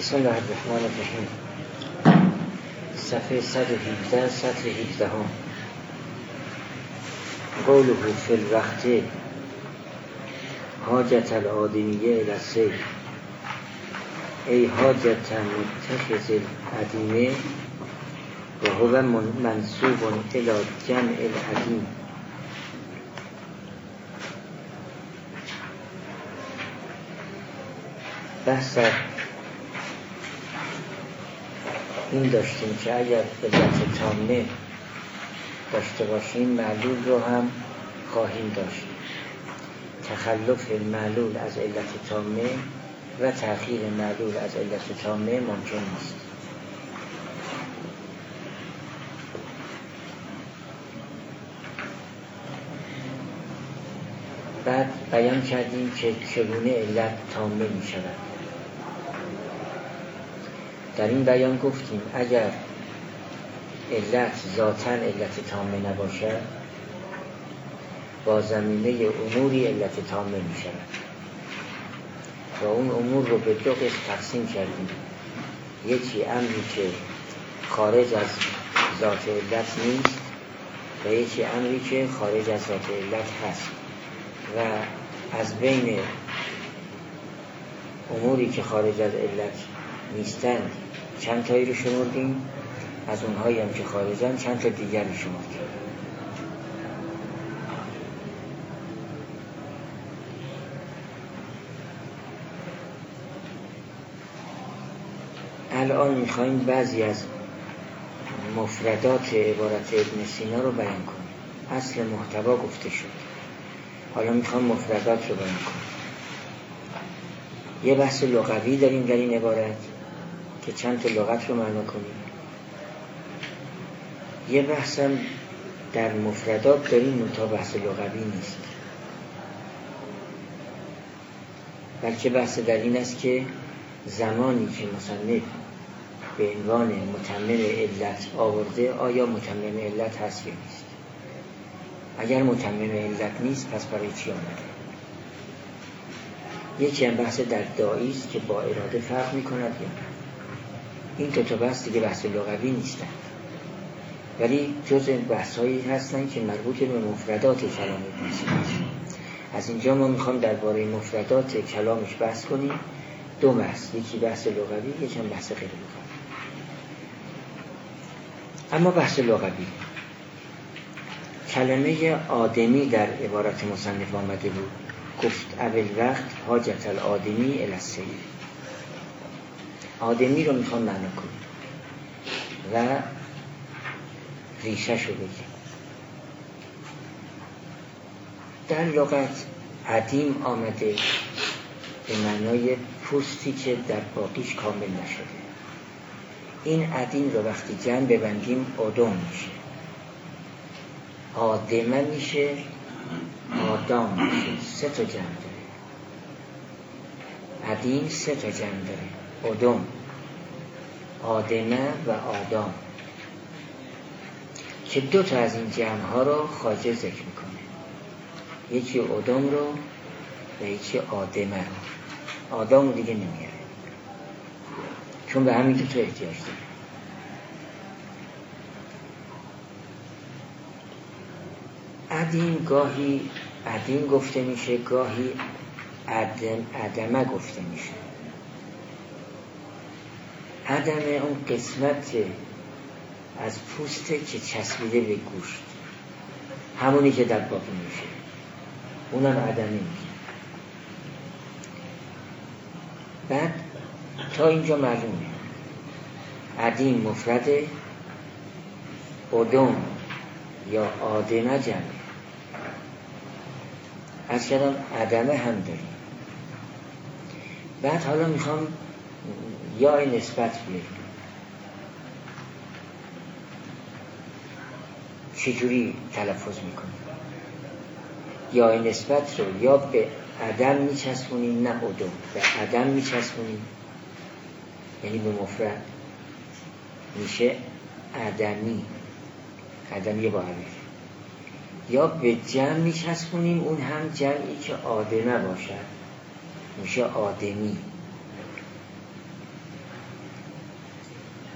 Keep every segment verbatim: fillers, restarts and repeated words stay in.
بسم الله الرحمن الرحیم. صفحه صد و هفده سطر هفده هم. قوله فی الوقت حاجت الآدمیه الی السیر، ای حاجت متخذ العدیمه و هو منسوب الی جمع العدیم. بحث این داشتیم که اگر علت تامه داشته باشیم معلول رو هم خواهیم داشت. تخلف معلول از علت تامه و تأخیر معلول از علت تامه ممکن نیست. بعد بیان کردیم که چگونه علت تامه می شود. در این بیان گفتیم اگر علت ذاتاً علت تامه نباشد، با زمینه اموری علت تامه می شود و اون امور رو به دو قسم تقسیم کردیم. یکی امری که خارج از ذات علت نیست و یکی امری که خارج از ذات علت هست و از بین اموری که خارج از علت نیستند چند تایی رو شمردیم، از اونهایی هم که خارجن چند تا دیگر رو شمردیم. الان میخواییم بعضی از مفردات عبارت ابن سینا رو بیان کنیم. اصل محتوا گفته شد، حالا میخوام مفردات رو بیان کنیم. یه بحث لغوی داریم در این عبارت که چند تا لغت رو معنا کنیم. یه بحث هم در مفردات داریم تا بحث لغوی نیست، بلکه بحث در این است که زمانی که مصنف به عنوان متمم علت آورده آیا متمم علت هست یا نیست. اگر متمم علت نیست پس برای چی آمده. یکی هم بحث در داعی است که با اراده فرق می کند یا نه. این دو تا بحث دیگه بحث لغوی نیستند، ولی جز بحث هایی هستند که مربوط به مفردات کلام ابن سینا است. از اینجا ما میخوام درباره مفردات کلامش بحث کنیم. دو بحث، یکی بحث لغوی، یکی هم بحث غیر لغوی. اما بحث لغوی، کلمه آدمی در عبارت مصنف آمده بود. گفت اول وقت حاجت الآدمی الی السیر. آدمی رو میخوام معنا کنیم و ریشه‌شو بگیم. در لغت عدیم آمده به معنای پوستی که در باقیش کامل نشده. این عدیم رو وقتی جمع ببندیم آدم میشه، آدمه میشه، آدم میشه. سه تا جمع داره. عدیم سه تا جمع داره: آدم، آدمه و آدم، که دو تا از این جمع ها رو خواجه ذکر میکنه. یکی آدم رو و یکی آدمه رو. آدم رو دیگه نمیاره چون به همین دو تا احتیاج داره. عدیم گاهی عدیم گفته میشه، گاهی عدم عدمه گفته میشه. عدمه اون قسمت از پوسته که چسبیده به گوشت، همونی که در باقی میشه، اونم عدمه میشه. بعد تا اینجا معلومه عدیم مفرده، آدم یا آدمه جمعه. از کردم عدمه هم داریم. بعد حالا میخوام یا نسبت بیاریم. چجوری تلفظ میکنیم؟ یا نسبت رو یا به عدم میچسبونیم، نه عدم، به عدم میچسبونیم، یعنی به مفرد میشه عدمی، عدمی با علیف. یا به جمع میچسبونیم، اون هم جمعی که آدمه باشد، میشه آدمی.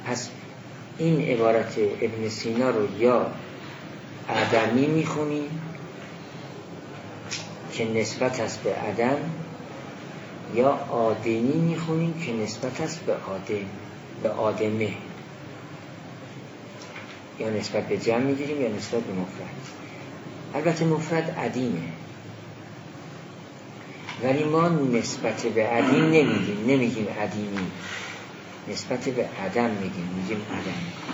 پس این عبارت ابن سینا رو یا عدمی میخونیم که نسبت است به عدم، یا آدمی میخونیم که نسبت است به آدم، به آدمه، یا نسبت به جمع میگیریم یا نسبت به مفرد. البته مفرد عدیمه، ولی ما نسبت به عدیم نمیگیم، نمیگیم عدیمی، نسبت به عدم میگیم، میگیم عدم.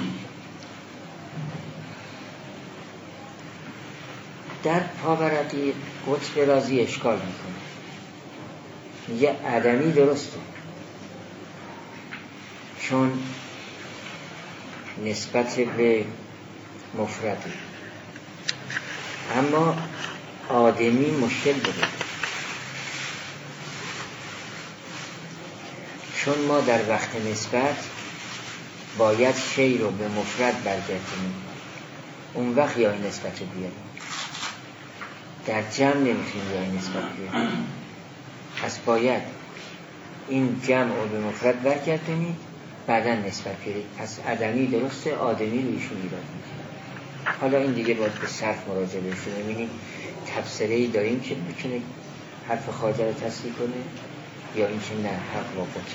در پاورقی قطب رازی اشکال میکنه، میگه عدمی درسته چون نسبت به مفرده، اما آدمی مشکل داره چون ما در وقت نسبت باید شی رو به مفرد برگردیم، اون وقت یا نسبت رو بیاریم، در جمع نمیتونیم یا نسبت بیاریم. پس باید این جمع رو به مفرد برگردیم بعدا نسبت بیاریم. پس عدمی درسته، آدمی رو ایشون ایراد میکنه. حالا این دیگه باید به صرف مراجعه بشه، ببینیم تفسیری داریم که میتونه حرف خواجه رو تصدیق کنه یا این که نه حق و قطع.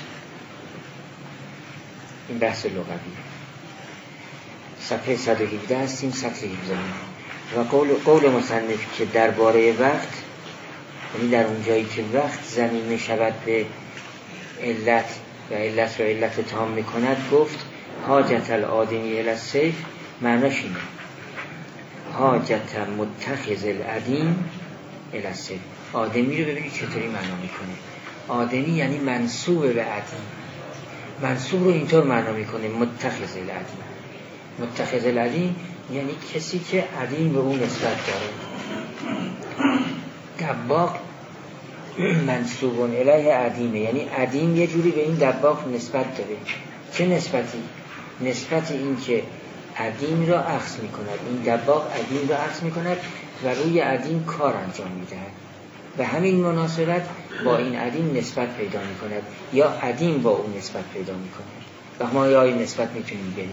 این بحث لغویه. صفحه صد و هفده هستیم، صفحه هفده. و قول, قول مصنف که درباره وقت، یعنی در اون جایی که وقت زمینه شود به علت و علت را علت تام میکند، گفت حاجت الآدمی الی السیف، معناش اینه حاجت متخذ العدیم الی السیف. آدمی رو ببینید چطوری معنا میکنه. آدمی یعنی منسوب به عدیم، منسوب رو اینطور معنا میکنه متخذ العدیم. متخذ العدیم یعنی کسی که عدیم به اون نسبت داره. دباغ منسوب الیه عدیمه، یعنی عدیم یه جوری به این دباغ نسبت داره. چه نسبتی؟ نسبت این که عدیم را اخذ میکند، این دباغ عدیم را اخذ میکند و روی عدیم کار انجام میدهد، به همین مناسبت با این عدیم نسبت پیدا میکند یا عدیم با اون نسبت پیدا میکند و ما یای نسبت میتونیم بریم.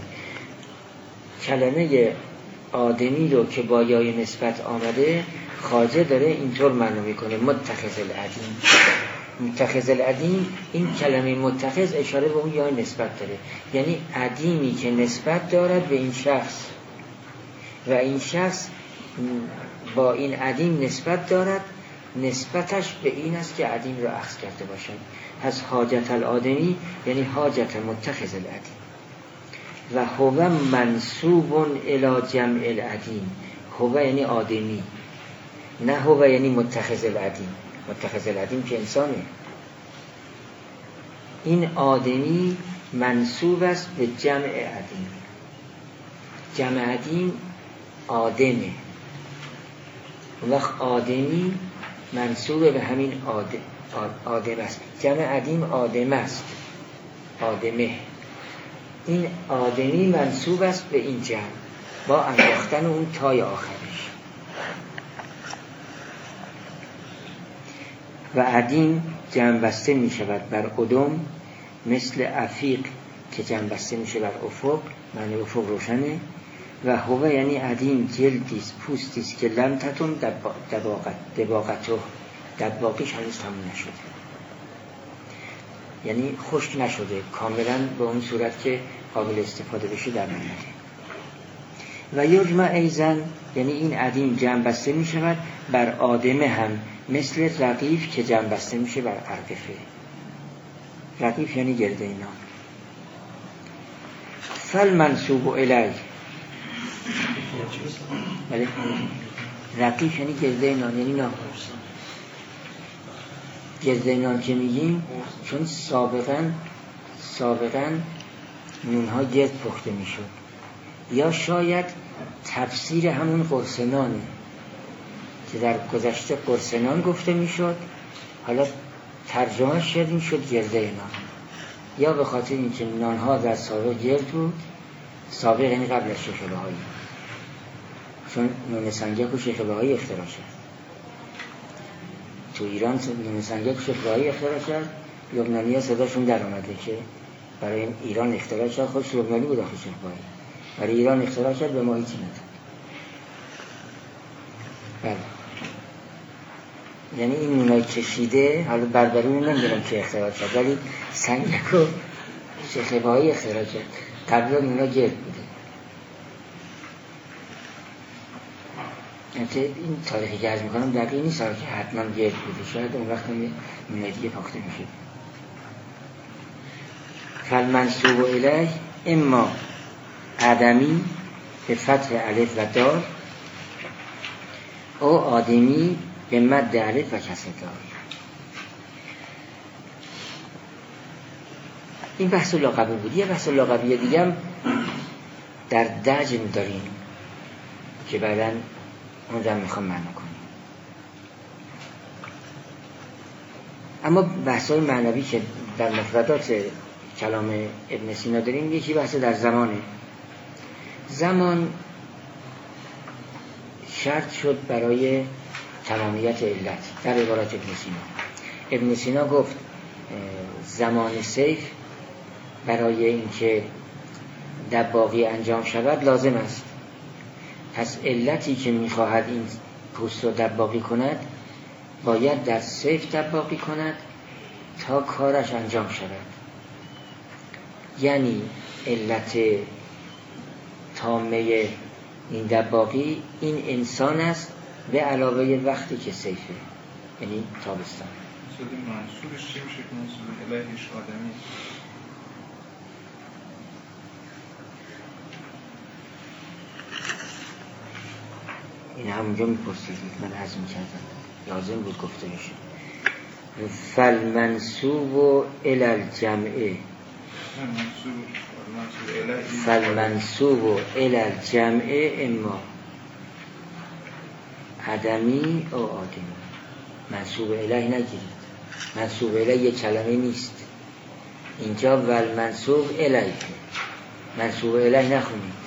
کلمه آدمی رو که با یای نسبت آمده خواجه داره اینطور معنی میکنه متخذ العدیم. متخذ العدیم، این کلمه متخذ اشاره به اون یای نسبت داره، یعنی عدیمی که نسبت دارد به این شخص و این شخص با این عدیم نسبت دارد، نسبتش به این است که عدیم رو اخذ کرده باشد. پس حاجت الآدمی یعنی حاجت متخذ العدیم. و هو منسوب الی جمع العدیم. هو یعنی آدمی، نه هو یعنی متخذ العدیم. متخذ العدیم که انسانه. این آدمی منسوب است به جمع عدیم. جمع عدیم آدمه، وقت آدمی منسوب به همین آدم, آدم است. جمع عدیم آدم است، آدمه. این آدمی منسوب است به این جمع با انداختن اون تای آخرش. و عدیم جمع بسته می شود بر عدم، مثل عفیق که جمع بسته می شود بر افق، معنی افق روشنه. و هو یعنی عدیم جلدیست، پوستیست که لم تتم دباغت دباغتو، دباغیش هنوز تموم نشده، یعنی خشک نشده کاملا به اون صورت که قابل استفاده بشه در منده. و یجمع ایزن یعنی این عدیم جمع بسته می شود بر آدمه هم، مثل رقیف که جمع بسته میشه بر ارقفه. رقیف یعنی گرده اینا. فل منسوب الی، بله، رقیف یعنی گرده نان، یعنی نان. گرده نان که میگیم چون سابقا سابقا نونها گرد پخته میشد، یا شاید تفسیر همون قرص نانه که در گذشته قرص نان گفته میشد، حالا ترجمه شد این شد گرده نان، یا به خاطر اینکه نانها در سابق گرد بود. سابق یعنی قبل از شیخ بهایی، چون نون سنگک و شیخ بهایی اختراع شد. تو ایران نون سنگک و شیخ بهایی اختراع شد، لبنانی ها صداشون در آمده که برای ایران اختراع شد، خود لبنانی بود آخه شهبایی، برای ایران اختراع شد، به ما هیچی نداد. بله، یعنی این نونای کشیده، حالا بربرون نمیدونم که اختراع شد، ولی سنگک و شیخ‌بهایی اختراع شد. قبلا نونا گرد بوده. این تاریخی که عرض میکنم دقیق نیست که حتما گرد بوده، شاید اون وقت هم نونای دیگه پاخته میشد. فالمنسوب الیه اما آدمی به فتح الف و دال او آدمی به مد الف و کسر دال. این بحث لقبی بود. یه بحث لقبی دیگه هم در دجم داریم که بعداً اون رو میخوام معنا کنیم. اما بحث‌های معنوی که در مفردات کلام ابن سینا داریم، یکی بحث در زمانه. زمان شرط شد برای تمامیت علت در عبارت ابن سینا. ابن سینا گفت زمان سیف برای اینکه دباغی انجام شود لازم است. پس علتی که میخواهد این پوست رو دباغی کند باید در سیف دباغی کند تا کارش انجام شود. یعنی علت تامه این دباغی این انسان است به علاوه وقتی که سیفه، یعنی تابستان. شده منصورش چه میشه که منصور الهیش آدمی؟ این همونجا میپرسیدید، من عزم کردم لازم بود گفته میشه. فالمنسوب الی الجمع فالمنسوب الی الجمع اما آدمی او آدمی. منسوب الیه نگیرید، منسوب الیه یک کلمه نیست اینجا. والمنسوب الیه، منسوب الیه نخونید.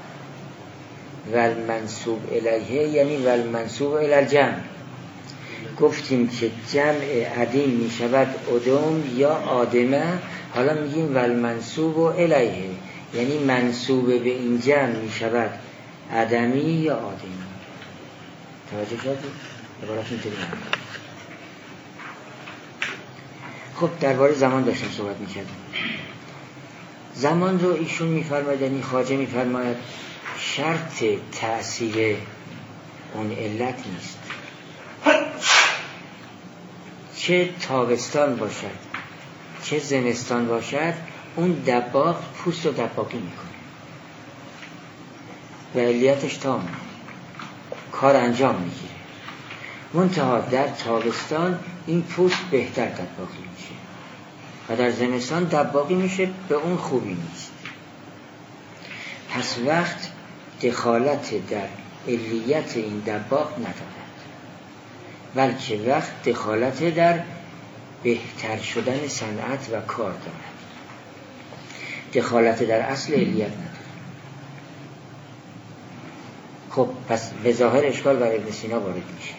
والمنسوب الیه یعنی والمنسوب الی الجمع. گفتیم که جمع عدیم می شود ادم یا آدمه، حالا میگیم والمنسوب الیه یعنی منسوب به این جمع می شود آدمی یا آدمی. توجه شدید؟ عبارت اینطوری نمید. خب درباره زمان داشتم صحبت می کردم. زمان رو ایشون می فرماید، یعنی خواجه می فرماید شرط تأثیر اون علت نیست. چه تابستان باشد چه زمستان باشد اون دباغ پوست رو دباغی میکنه و علیتش تامه، کار انجام میگیره. منتها در تابستان این پوست بهتر دباغی میشه و در زمستان دباغی میشه به اون خوبی نیست. پس وقت دخالت در علیت این دباغ ندارد، بلکه وقت دخالت در بهتر شدن صنعت و کار دارد، دخالت در اصل علیت ندارد. خب پس به ظاهر اشکال بر ابن سینا وارد میشه.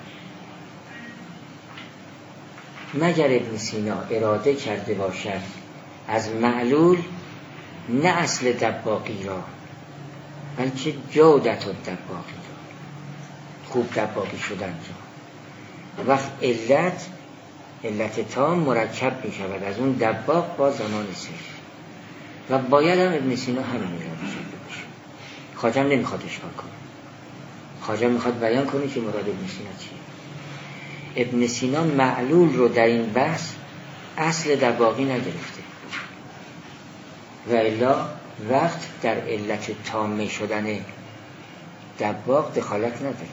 مگر ابن سینا اراده کرده باشد از معلول نه اصل دباغی را بلکه جودت و دباغی را، خوب دباغی شدن را. وقت علت علت تام مرکب می شود از اون دباغ با زمان سیف و باید هم ابن سینا همین اراده کرده باشه. خواجه نمیخواد اشکال کنه، خواجه میخواد بیان کنه که مراد ابن سینا چیه. ابن سینا معلول رو در این بحث اصل دباغی نگرفته و الا وقت در علت تامه شدن دباغ دخالت نداره.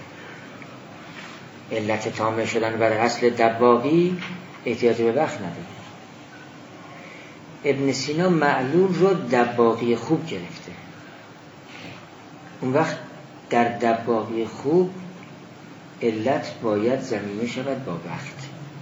علت تامه شدن برای اصل دباغی احتیاج به وقت نداره. ابن سینا معلول رو دباغی خوب گرفته. اون وقت در دباغی خوب علت باید ضمیمه شود با وقت.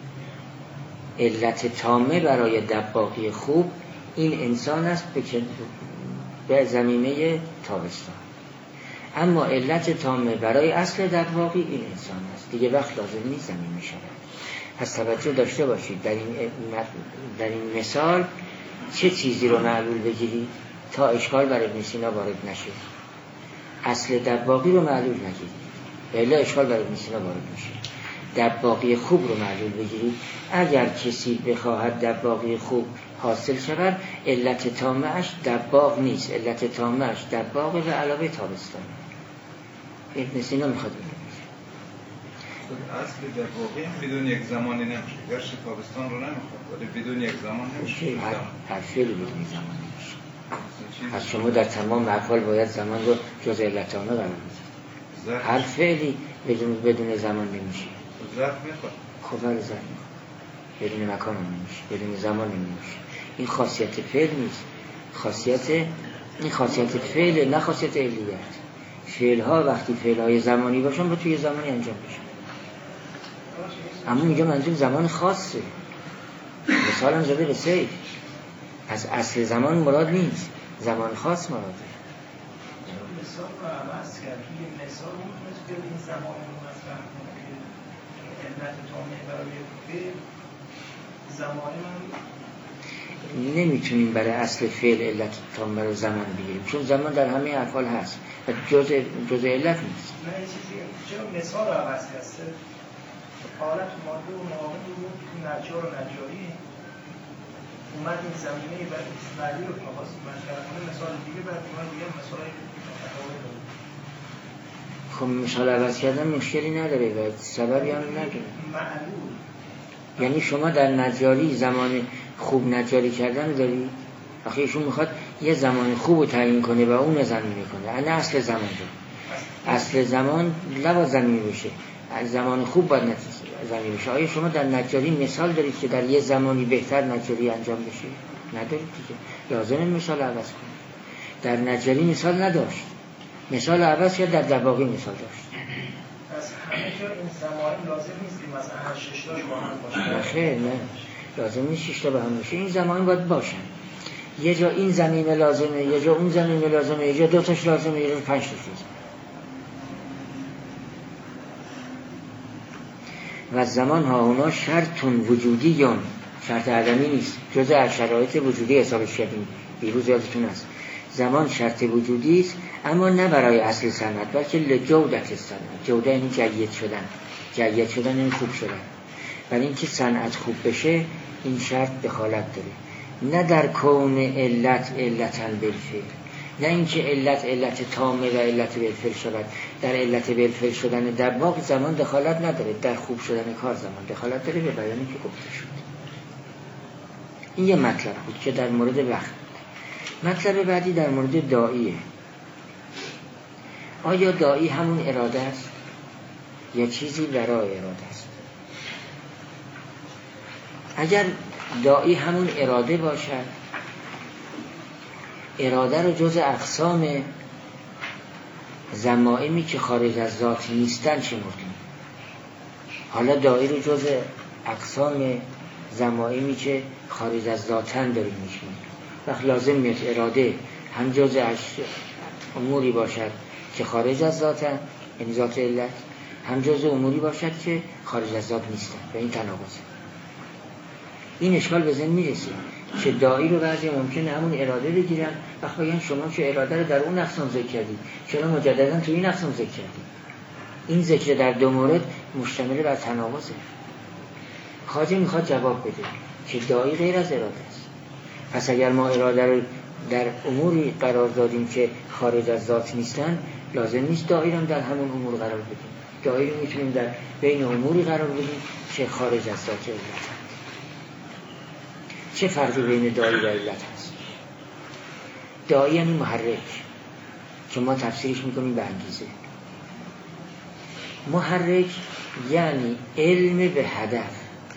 علت تامه برای دباغی خوب این انسان است به ضمیمه تابستان، اما علت تامه برای اصل دباغی این انسان است، دیگه وقت لازم نیست ضمیمه شود. پس توجه داشته باشید در این در این مثال چه چیزی رو معلول بگیرید تا اشکال بر ابن سینا وارد نشه. اصل دباغی رو معلول نگیرید الا اشکال بر ابن سینا وارد میشه. دباغی خوب رو معلول بگیرید. اگر کسی بخواهد دباغی خوب حاصل شود، علت تامه‌اش دباغ نیست، علت تامه‌اش دباغ به علاوه تابستان. ابن سینا میخواد اصل دباغی هم بدون یک زمانی نمیشه، گرچه تابستان رو نمیخواد ولی بدون یک زمان نمیشه. هر هر فعلی بدون زمان نمیشه. پس شما در تمام افعال باید زمان رو جز علت تامه قرار بدید. هر فعلی بدون بدون زمان نمیشه. ظرف میخواد. خب ظرف میخواد. بدون مکان نمیشه، بدون زمان نمیشه. این خاصیت فعل نیست. خاصیت این خاصیت فعل، نه خاصیت علیت. فعل ها وقتی فعل های زمانی باشن با توی زمانی انجام بشن. اما اینجا منظور زمان خاصه. مثال هم زده به سیف. از اصل زمان مراد نیست، زمان خاص مراده. مثال رو عوض کرد. توی مثال رو میتونست که این زمان رو مطرح کنه که علت تامه برای فعل زمان من نمیتونیم برای اصل فعل علت تامه رو زمان بگیریم، چون زمان در همه افعال هست و جز جز علت نیست. نه یه چیزی چرا مثال رو عوض کرد؟ حالت ماده و معامل رو تو نجار و نجاری اومد این زمینه و اسماعیلی رو که خواست مطرح کنه مثال دیگه بعد اومد دیگه مثالای متفاوت داره. خب مثال عوض کردن مشکلی نداره و سببی هم نداره. معلول یعنی شما در نجاری زمان خوب نجاری کردن داری؟ آخه ایشون میخواد یه زمان خوب رو تعیین کنه و اون زمینی کنه، نه اصل زمان رو. اصل زمان لبا زمینی بشه، زمان خوب باید زمینی بشه. آیا شما در نجاری مثال دارید که در یه زمانی بهتر نجاری انجام بشه؟ ندارید دیگه، لازمه مثال عوض کنید. در نجاری مثال نداشت، مثال عوض کرد، در دباغی مثال داشت. پس همه جا این زمان لازم نیست که مثلا هر شش تاش با هم باشه. نه خیر، نه لازم نیست شش تا با هم باشه. این زمان باید باشن. یه جا این زمینه لازمه، یه جا اون زمینه لازمه، یه جا دو تاش لازمه، یه جا پنج تاش لازمه. و زمان ها اونا شرطون وجودی یون، شرط عدمی نیست، جزء شرایط وجودی حسابش کردیم بیروز یادتون است. زمان شرط وجودی است، اما نه برای اصل صنعت، بلکه لجودت صنعت. جوده این جید شدن، جید شدن این خوب شدن. برای اینکه صنعت خوب بشه این شرط دخالت داره، نه در کون علت علتن بالفعل، نه اینکه علت علت تامه و علت بالفعل شود. در علت بالفعل شدن در واقع زمان دخالت نداره، در خوب شدن کار زمان دخالت داره به بیانی که گفته شد. این یه مطلب بود که در مورد وقت. مطلب بعدی در مورد داعیه. آیا داعی همون اراده است یا چیزی ورای اراده است؟ اگر داعی همون اراده باشد، اراده رو جز اقسام ضمائمی که خارج از ذات نیستن شمردیم. حالا داعی رو جز اقسام ضمائمی که خارج از ذاتن داریم میشیم. وقت لازم میاد اراده هم جز اموری باشد که خارج از ذاتن، یعنی ذات علت، هم جز اموری باشد که خارج از ذات نیستن و این تناقضه. این اشکال به ذهن میرسه که داعی رو بعضی ممکنه همون اراده بگیرن. وقت بگن شما که اراده رو در اون اقسام ذکر کردید، چرا مجددا تو این اقسام ذکر کردید؟ این ذکر در دو مورد مشتمل بر تناقضه. خواجه میخواد جواب بده که داعی غیر از اراده است. پس اگر ما اراده رو در اموری قرار دادیم که خارج از ذات نیستن، لازم نیست داعی رو در همون امور قرار بدیم. داعی رو میتونیم در بین اموری قرار بدیم که خارج از ذات علت. چه فرقی بین داعی و علت هست؟ داعی یعنی محرک که ما تفسیرش میکنیم به انگیزه. محرک یعنی علم به هدف،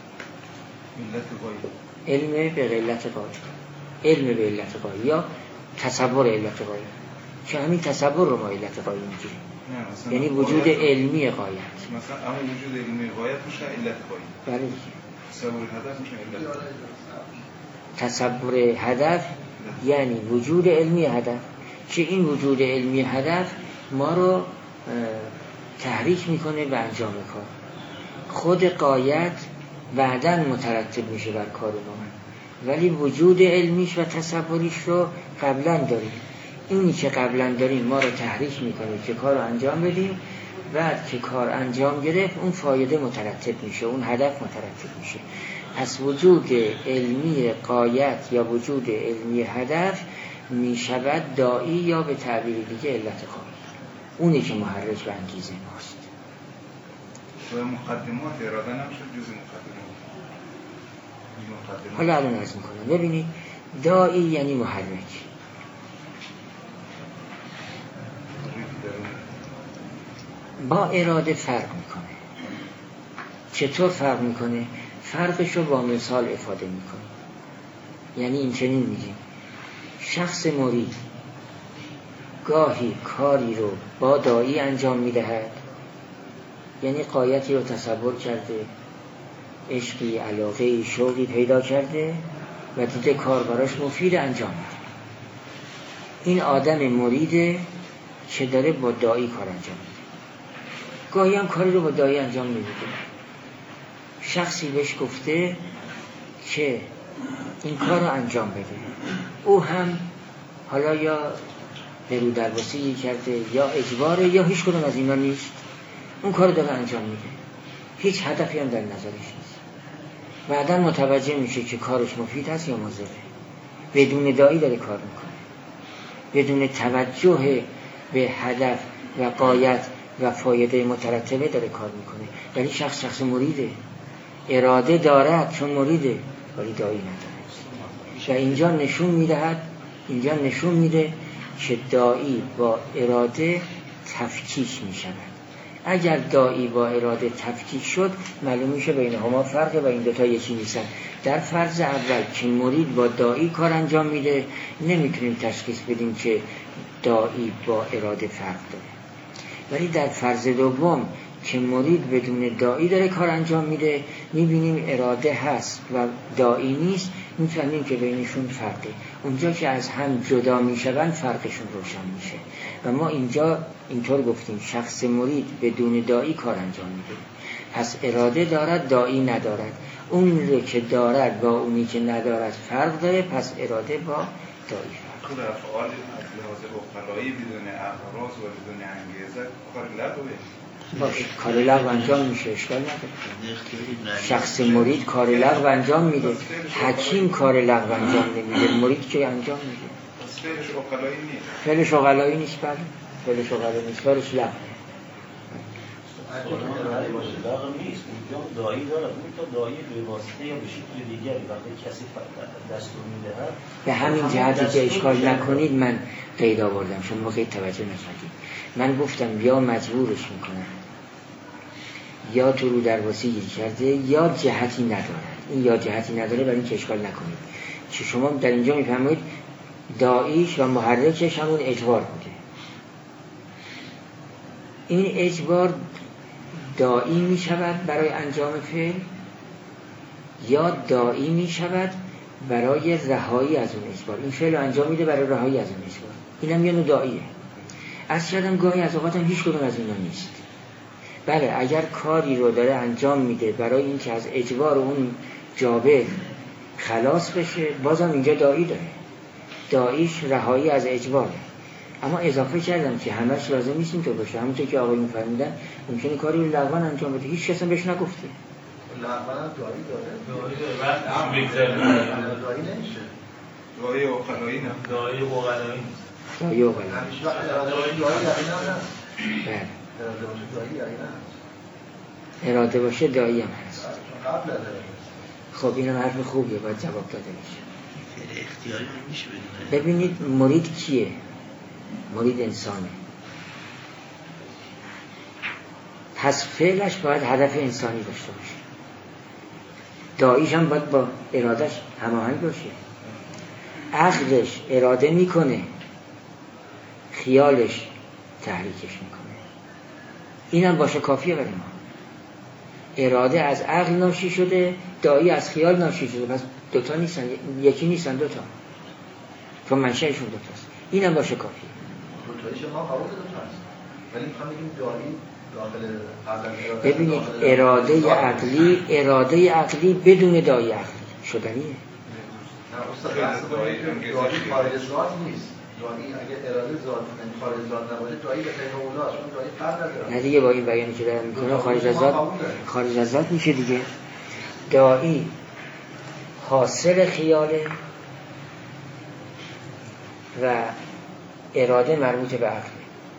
علم به علت غایب، علم به علت غایب یا تصور علت غایب، که همین تصور رو ما علت غایب میگیریم، یعنی وجود علمی غایب. مثلا همون وجود علمی غایب میشه علت غایب. بله. تصور هدف میشه علت غایب. تصور هدف یعنی وجود علمی هدف، که این وجود علمی هدف ما رو تحریک میکنه به انجام کار. خود غایت بعداً مترتب میشه بر کار ما. ولی وجود علمیش و تصوریش رو قبلا داریم. اینی که قبلا داریم ما رو تحریک میکنه که کار رو انجام بدیم، بعد که کار انجام گرفت اون فایده مترتب میشه، اون هدف مترتب میشه. پس وجود علمی غایت یا وجود علمی هدف میشود داعی یا به تعبیر دیگه علت کار، اونی که محرک و انگیزه ماست. و مقدمات اراده نمیشه جز مقدمات. حالا الان عرض میکنم. ببینید داعی یعنی محرک. با اراده فرق میکنه. چطور فرق میکنه؟ فرقش رو با مثال افاده میکنه. یعنی این چنین میگیم شخص مرید گاهی کاری رو با داعی انجام میدهد، یعنی غایتی رو تصور کرده، عشقی، علاقه، شوقی پیدا کرده و دیده کار براش مفید انجام میده. این آدم مریده که داره با داعی کار انجام میده. گاهی هم کاری رو با داعی انجام نمیده. شخصی بهش گفته که این کار رو انجام بده، او هم حالا یا به رو درباسی کرده یا اجباره یا هیچ کدوم از اینا نیست، اون کار رو داره انجام میده، هیچ هدفی هم در نظرش نیست. بعدا متوجه میشه که کارش مفید هست یا مضره. بدون داعی داره کار میکنه، بدون توجه به هدف و غایت و فایده مترتبه داره کار میکنه. ولی شخص شخص مریده، اراده دارد چون مریده ولی داعی نداره. و اینجا نشون میدهد، اینجا نشون میده که داعی با اراده تفکیک میشود. اگر داعی با اراده تفکیک شد معلوم میشه بین هما فرقه و این دوتا یکی نیستن. در فرض اول که مرید با داعی کار انجام میده نمیتونیم تشخیص بدیم که داعی با اراده فرق داره. ولی در فرض دوم که مرید بدون داعی داره کار انجام میده، میبینیم اراده هست و داعی نیست، میفهمیم که بینشون فرقه. اونجا که از هم جدا میشون فرقشون روشن میشه. و ما اینجا اینطور گفتیم شخص مرید بدون داعی کار انجام میده، پس اراده دارد داعی ندارد. اون رو که دارد با اونی که ندارد فرق داره، پس اراده با داعی فرق داره. افعال از لحاظ اقلایی بدون اغراض و بدون انگیزه کار لغوه. باشه کار لغو انجام میشه، اشکال نداره. شخص مرید کار لغو انجام میده، حکیم کار لغو انجام نمیده، مرید که انجام میده. فعلش اقلایی نیست. فعلش اقلایی نیست، بله فعلش اقلایی نیست، فعلش لغو. لغو نیست، اونجا داعی داره. اون تا داعی به واسطه یا به شکل دیگری وقتی کسی دستور میدهد به همین جهتی که اشکال نکنید من قید آوردم، شما قید توجه نکردید. من گفتم یا مجبورش میکنن یا تو رو درواسی گیر کرده یا جهتی نداره. این یا جهتی نداره برای اینکه اشکال نکنید که شما در اینجا میفهمید داعیش و محرکش همون اجبار بوده. این اجبار داعی میشود برای انجام فعل یا داعی میشود برای رهایی از اون اجبار. این فعل رو انجام میده برای رهایی از اون اجبار، اینم یه نوع داعیه. از شدم گاهی از اوقات هم هیچ کدوم از اینا نیست. بله اگر کاری رو داره انجام میده برای اینکه از اجبار اون جابر خلاص بشه، بازم اینجا داعی داره، داعیش رهایی از اجباره. اما اضافه کردم که همش لازم نیست اینطور باشه. همونطور که آقایون فرمودن ممکنه کاری رو لغواً انجام بده، هیچ کس هم بهش نگفته. لغواً داعی داره. داعی داره. داعی نمیشه. داعی اقلایی نه. داعی اقلایی نیست. داعی اقلایی. همیشه وقت اراده باشه داعی یقینا هست. بله. اراده باشه داعی یقینا هست. اراده باشه داعی هم هست. قبل از اراده. خب اینم حرف خوبیه، باید جواب داده بشه. فعل اختیاری نمیشه بدونه. ببینید مرید کیه؟ مرید انسانه. پس فعلش باید هدف انسانی داشته باشه. داعیش هم باید با ارادش هماهنگ باشه. عقلش اراده میکنه، خیالش تحریکش میکنه. اینم باشه کافیه برای ما. اراده از عقل ناشی شده، داعی از خیال ناشی شده، پس دوتا نیستن، یکی نیستن، دوتا، چون منشأشون دوتاست. اینم باشه کافیه. دوتایش ما قبول دوتاست، ولی میخوام بگیم داعی داخل عقل. ببینید اراده عقلی، اراده عقلی بدون داعی عقلی شدنیه. استاد بحث کنید که دایی خارج ذات نیست. دایی اگه اراده ذات یعنی خارج ذات نباشه دایی به طریق اولاست، چون دایی فرق نداره. نه دیگه با این بیانی که دارم میکنه خارج از ذات خارج از ذات میشه دیگه. دایی حاصل خیاله و اراده مربوط به عقل.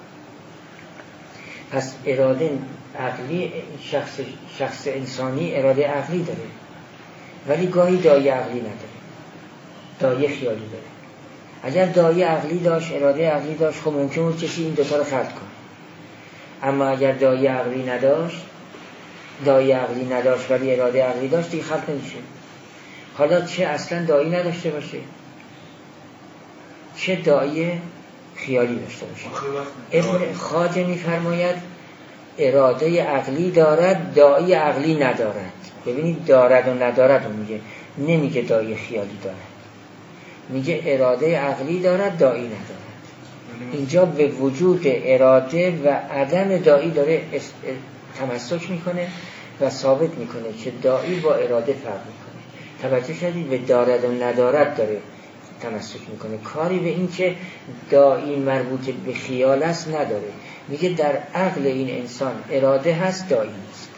پس اراده عقلی شخص شخص انسانی اراده عقلی داره ولی گاهی دایی عقلی نداره، دایی خیالی داره. اگر دایی عقلی داشت اراده عقلی داشت خب ممکن بود کسی این دوتا رو خلط کنه، اما اگر دایی عقلی نداشت دایی عقلی نداشت ولی اراده عقلی داشت دیگه خلط نمیشه. حالا چه اصلا دایی نداشته باشه چه دایی خیالی داشته باشه. ابن خواجه می‌فرماید اراده عقلی دارد دایی عقلی ندارد. ببینید دارد و ندارد رو میگه، نمیگه دایی خیالی دارد، میگه اراده عقلی دارد دایی ندارد. اینجا به وجود اراده و عدم دایی داره تمسک میکنه و ثابت میکنه که دایی با اراده فرق میکنه. توجه شدید؟ به دارد و ندارد داره تمسک میکنه، کاری به این که دایی مربوط به خیال است نداره. میگه در عقل این انسان اراده هست دایی نیست.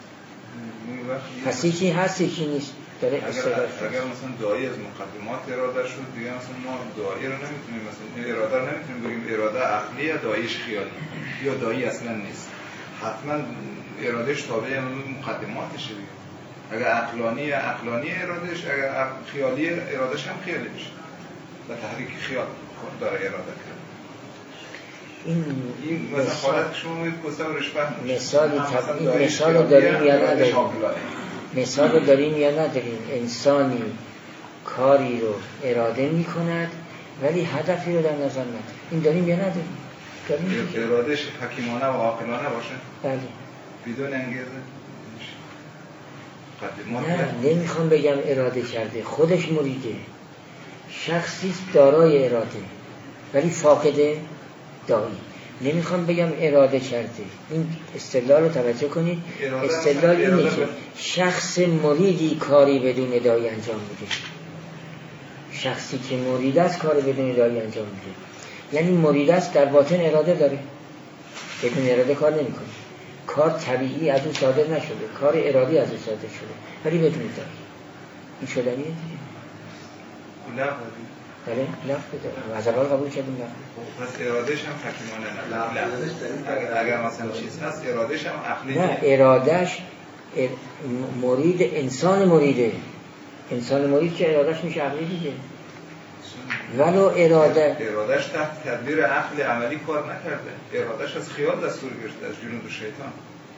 پس یکی هست یکی نیست داره اگر, استدلال. اگر مثلا دایی از مقدمات اراده شد دیگه مثلا ما دایی رو نمیتونیم مثلا اراده رو نمیتونیم بگیم اراده عقلیه داییش خیالی یا دایی اصلا نیست. حتما ارادهش تابع مقدماتشه دیگه. اگر عقلانی عقلانی ارادهش، اگر خیالی ارادهش هم خیالی میشه و تحریک خیال داره اراده کرد. این این مثلا حالت شما میگید گستاو رشوت مثالی تب... این مثال رو داریم یا نداریم؟ مثال رو داریم یا نداریم؟ انسانی کاری رو اراده می کند ولی هدفی رو در نظر نداره. این داریم یا نداریم؟ داریم. ارادهش حکیمانه و عاقلانه باشه؟ بله. بدون انگیزه؟ نه نمیخوام بگم اراده کرده، خودش مریده، شخصی دارای اراده ولی فاقده دایی. نمیخوام بگم اراده کرده. این استدلال رو توجه کنید. استدلال اینه که شخص مریدی کاری بدون دایی انجام میده. شخصی که مرید است کاری بدون دایی انجام میده، یعنی مرید است در باطن اراده داره، بدون اراده کار نمیکنه. کار طبیعی از او صادر نشده، کار ارادی از او صادر شده ولی بدون دایی. این شدنیه دیگه. نه بله لفظ بده از اول قبول کردیم لفظ. پس ارادهش هم حکیمانه نه. اگر, اگر مثلا چیز هست ارادهش هم عقلی نه. ارادهش ار... مرید انسان مریده. انسان مرید که ارادهش میشه عقلی دیگه. ولو اراده ارادهش تحت تدبیر عقل عملی کار نکرده. ارادهش از خیال دستور گرفته، از جنود شیطان.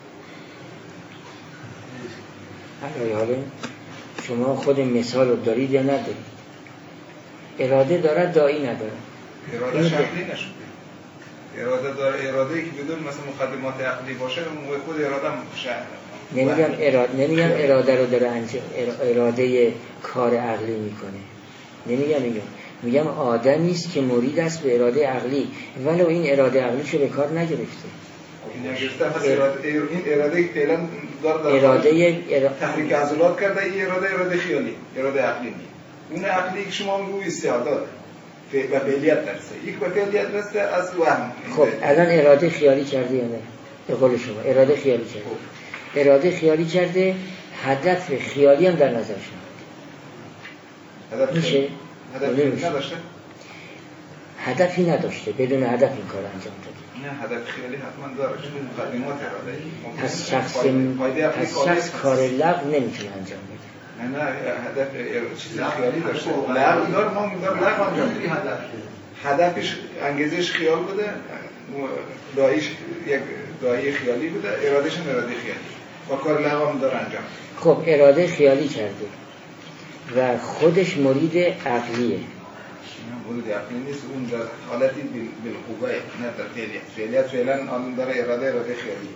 حالا شما خود مثال رو دارید یا ندارید؟ اراده دارد دایی نداره. ارادهش عقلی نشده. اراده داره، اراده‌ای که بدون مثلا مقدمات عقلی باشه خود اراده هم شهر. نمیگم اراده نمیگم اراده رو داره انجام اراده کار عقلی میکنه. نمیگم میگم میگم آدمی است که مرید است به اراده عقلی ولو این اراده عقلیشو به کار نگرفته. این نگرفته پس اراده این اراده که فعلا داره اراده تحریک عضلات کرده، این اراده اراده خیالی، اراده عقلی نیست. اون عقلی که شما روی استعداد و فعلیت درسته، یک به فعلیت درسته از وهم. خب الان اراده خیالی کرده یا نه؟ به قول شما اراده خیالی کرده. خب. اراده خیالی کرده، هدف خیالی هم در نظر شما. هدف میشه؟ هدف نداشته؟ هدفی نداشته، بدون هدف این کار انجام داده. نه هدف خیالی حتما داره، چون مقدمات اراده. پس شخص پس شخص کار لغو نمیتونه انجام بده. نه نه هدف چیز خیالی داشته. لغو داره، ما میگم لغو انجام میده. هدفش انگیزش خیال بوده، داییش یک دایی خیالی بوده، ارادهش هم اراده خیالی. با کار لغو هم داره انجام. خب اراده خیالی کرده و خودش مرید عقلیه. مرید عقلی نیست، اون در حالتی بالقوه نه در فعلیت. فعلیت فعلا آن داره اراده اراده خیالی.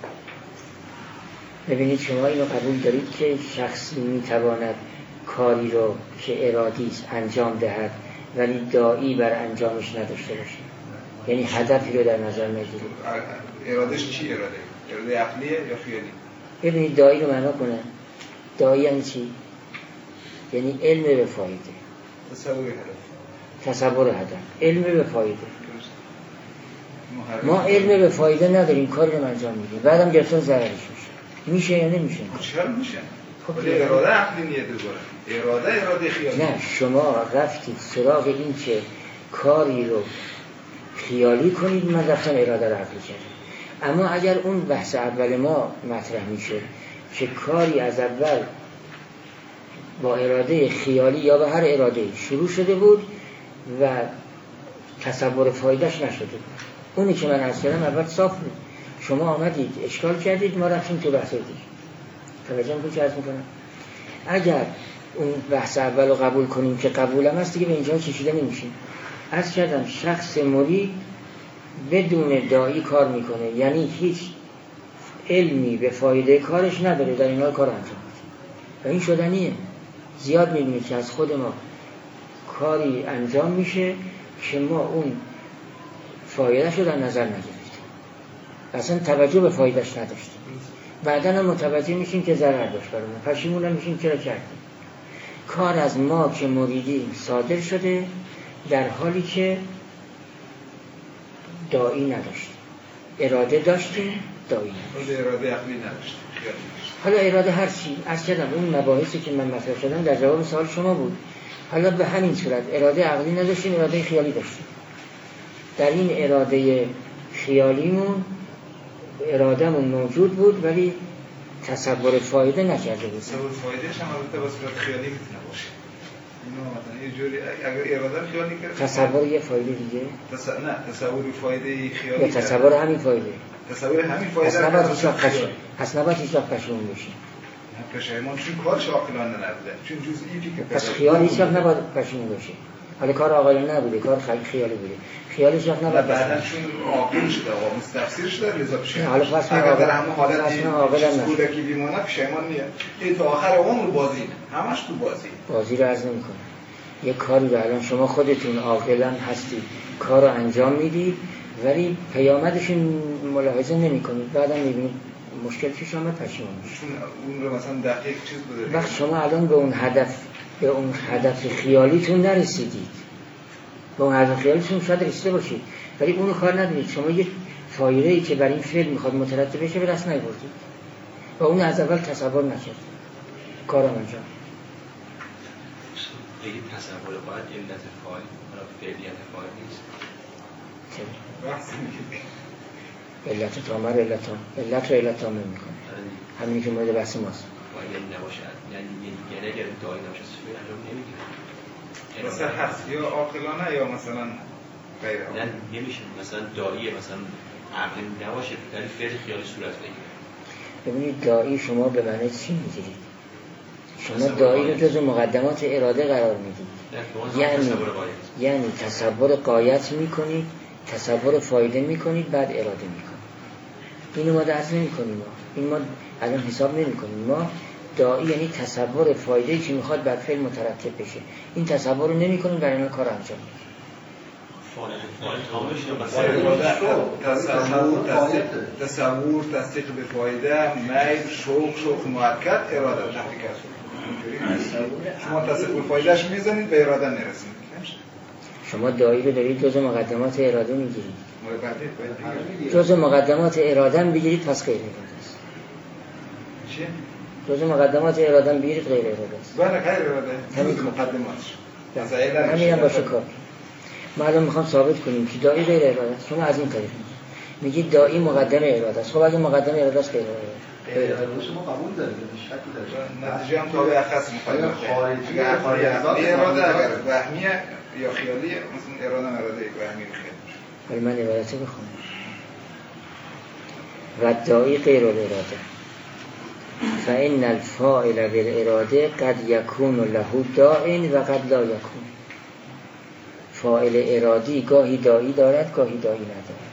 ببینید شما اینو قبول دارید که شخصی میتواند کاری رو که ارادی است انجام دهد ولی دایی بر انجامش نداشته باشه، یعنی هدفی رو در نظر نگیره. ارادهش چی اراده؟ اراده عقلیه یا خیالی؟ ببینید دایی رو معنا کنه. دایی یعنی چی؟ یعنی علم به فایده. تصور هدف تصور هدف. علم به فایده. ما علم به فایده نداریم، کاری رو انجام میدیم، بعدم گرفتن ضررش میشه. میشه یا نمیشه؟ چرا میشه؟ ولی اراده عقلی نیه دوباره. اراده اراده خیالی. نه، شما رفتید سراغ این که کاری رو خیالی کنید، من رفتم اراده رو عقلی کردم. اما اگر اون بحث اول ما مطرح میشه که کاری از اول با اراده خیالی یا به هر اراده شروع شده بود و تصور فایدهش نشده بود، اونی که من عرض کردم اول صاف بود، شما آمدید اشکال کردید، ما رفتیم تو بحث دیگه. توجه میکنید چه عرض میکنم؟ اگر اون بحث اول رو قبول کنیم که قبولم هست، دیگه به اینجا کشیده نمیشیم. عرض کردم شخص مرید بدون داعی کار میکنه، یعنی هیچ علمی به فایده کارش نداره، در این حال کار انجام میده و این شدنیه. زیاد میبینید که از خود ما کاری انجام میشه که ما اون فایدهش رو در نظر نگرفتیم، اصلا توجه به فایدهش نداشتیم، بعدا هم متوجه میشیم که ضرر داشت برامون، پشیمون هم میشیم چرا کردیم. کار از ما که مریدیم صادر شده در حالی که داعی نداشتیم، اراده داشتیم، داعی نداشتیم، اراده عقلی نداشتیم. حالا اراده هر چی از کردم، اون مباحثی که من مطرح شدم در جواب سوال شما بود. حالا به همین صورت اراده عقلی نداشتیم، اراده خیالی داشتیم. در این اراده خیالیمون ارادهمون موجود بود ولی تصور فایده نکرده بود. تصور فایدهش هم البته به صورت خیالی میتونه باشه. اینو مثلا یه جوری اگر اراده خیالی کرد، تصور یه فایده دیگه، تص... نه تصور فایده خیالی یا تصور کرد. همین فایده تصور همین فایده اصلا باید هیچ وقت پشیمون پس نباید هیچ وقت پشیمون بشیم. پشیمون چون کارش عاقلانه نبوده، چون جزئی که پس خیال هیچ وقت نباید پشیمون بشه. حالا کار عاقلانه نبوده، کار خیالی بوده، خیالش وقت نباید بعدن چون عاقل شده و مستفسر شده لذا پشیمون. حالا پس اگر در همون حالت عاقل کودکی بیمونه پشیمون نیه. این تا آخر عمر بازی، همش تو بازی. بازی رو عرض نمی‌کنه. یه کاری رو الان شما خودتون عاقلان هستید، کار رو انجام میدید ولی پیامدش ملاحظه نمی‌کنید، بعداً می‌بینید مشکل پیش اومد، پشیمون میشید. چون اون رو مثلا دقیق چیز بوده. وقت شما الان به اون هدف به اون هدف خیالیتون نرسیدید، به اون هدف خیالیتون شاید رسیده باشید ولی اونو کار ندارید. شما یه فایده‌ای که برای این فعل میخواد مترتب بشه به دست نیاوردید و اون از اول تصور نکردید، کارم انجام. بگید تصور باید علت فاعل حالا فعلیت فاعل نیست. بحث میگه علت تامه رو علت تامه علت رو علت تامه میکنه، همینی که مورد بحث ماست. باید نباشد، یعنی یعنی اگر داعی نباشه سفیر انجام نمیگیره. مثلا هست یا عاقلانه یا مثلا غیر عاقلانه. نه نمیشه مثلا داعی مثلا عقل نباشه ولی فعل خیالی صورت بگیره. ببینید داعی شما به معنی چی میگیرید؟ شما داعی رو جز مقدمات اراده قرار میدید، یعنی یعنی تصور غایت میکنید، تصور فایده میکنید، بعد اراده میکنید. اینو ما درس نمیکنیم، این ما الان حساب نمیکنیم. ما داعی یعنی تصور فایده‌ای که میخواد بر فعل مترتب بشه، این تصور رو نمیکنیم، برای ما کار انجام میدیم. تصور تصدیق به فایده، میل، شوق، شوق مؤکد، اراده تحقیق شما تصور فایدهش میزنید به اراده نرسید. شما داعی رو دارید جز مقدمات اراده میگیرید، جز مقدمات اراده بگیرید پس غیر اراده است. چی؟ جز مقدمات اراده بگیرید غیر اراده است. بله غیر اراده همین مقدماتش همین هم باشه کار. ما الان میخوام ثابت کنیم که داعی غیر اراده است. شما از این طریق میگید داعی مقدمه اراده است. خب اگه مقدمه اراده است غیر اراده اراده شما قبول دارید شکی دارید. نتیجه هم تابع اخص مخالفه. خارجی اگر خارجی اراده اگر وهمیه یا خیالیه مثلا اراده اراده وهمی خیال. ولی من عبارت بخونم و داعی غیر اراده فإن الفاعل بالاراده قد يكون له داع و قد لا يكون. فاعل ارادی گاهی داعی دارد گاهی داعی ندارد.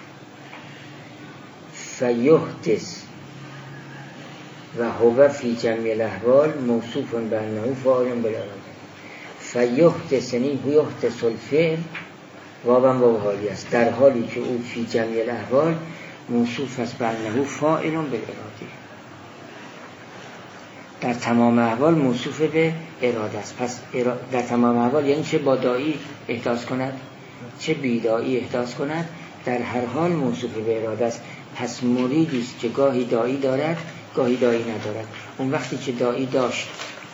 فیحدث و هو فی جمع الاحوال موصوف بانه فاعل بالاراده. فیحدث یعنی یحدث الفعل واو واو حالی است، در حالی که او فی جمع الاحوال موصوف است بانه فاعل بالاراده. در تمام احوال موصوف به اراده است. پس در تمام احوال یعنی چه با داعی احداث کند چه بی داعی احداث کند، در هر حال موصوف به اراده است. پس مریدی است که گاهی داعی دارد گاهی داعی ندارد. اون وقتی که داعی داشت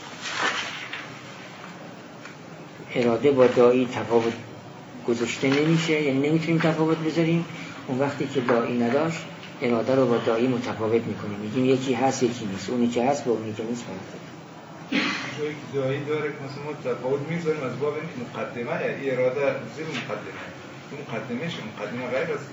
اراده با داعی تفاوت گذاشته نمیشه، یعنی نمیتونیم تفاوت بذاریم. اون وقتی که داعی نداشت اراده رو با داعی متفاوت میکنیم، میگیم یکی هست یکی نیست، اونی که هست با اونی که نیست فرق جایی که داعی داره که مثلا ما تفاوت میذاریم از باب این مقدمه، این اراده زیر مقدمه، اون مقدمه شه مقدمه غیر از.